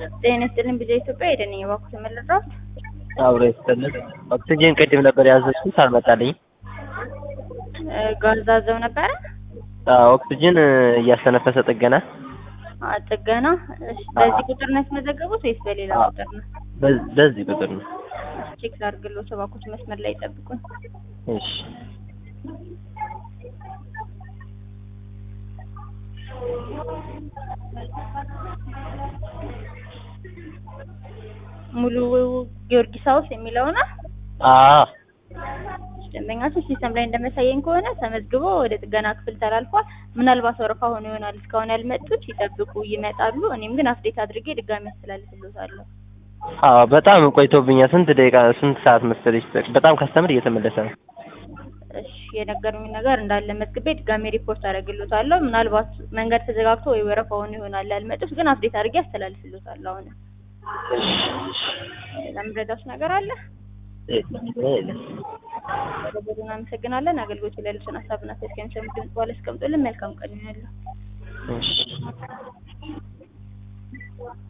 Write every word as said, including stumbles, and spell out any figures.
ጤና ይስጥልኝ ቢዜ ኢትዮጵያ ሄደን የባኩት መለራት አብሮ ይስጥልኝ። ኦክሲጅን ቅድም ነበር ያዘዝኩት አልመጣልኝ። ጋዛዘው ነበር። አዎ ኦክሲጅን እያስተነፈሰ ጥገና አ ጥገና። እሺ በዚህ ቁጥር ነው ያስመዘገቡት ወይስ በሌላ ቁጥር ነው? በዚህ ቁጥር ነው። ቼክ ላድርግልዎት እባክዎት መስመር ላይ ይጠብቁኝ። እሺ ሙሉ ጊዮርጊስ ሃውስ የሚለው ነው? አዎ ደንበኛችን ሲስተም ላይ እንደመሳየኝ ከሆነ ተመዝግቦ ወደ ጥገና ክፍል ተላልፏል። ምናልባት ወረፋ ሆኖ ይሆናል እስካሁን ያልመጡት፣ ይጠብቁ ይመጣሉ። እኔም ግን አፕዴት አድርጌ ድጋሚ አስተላልፍልዎታለሁ። አዎ በጣም ቆይቶብኛል። ስንት ደቂቃ ስንት ሰዓት መሰለሽ? በጣም ከስተምር እየተመለሰ ነው። እሺ የነገሩኝ ነገር እንዳለ መዝግቤ ድጋሚ ሪፖርት አደርግልዎታለሁ። ምናልባት መንገድ ተዘጋግቶ ወይ ወረፋ ሆኖ ይሆናል ያልመጡት፣ ግን አፕዴት አድርጌ አስተላልፍልዎታለሁ። አሁን እሺ ለምረዳሽ ነገር አለ? በደቡብ እናመሰግናለን። አገልግሎት ላይ ያሉትን ሀሳብና አስተያየት ሰምተን በኋላ አስቀምጡልን። መልካም ቀን ይሁንልዎት። እሺ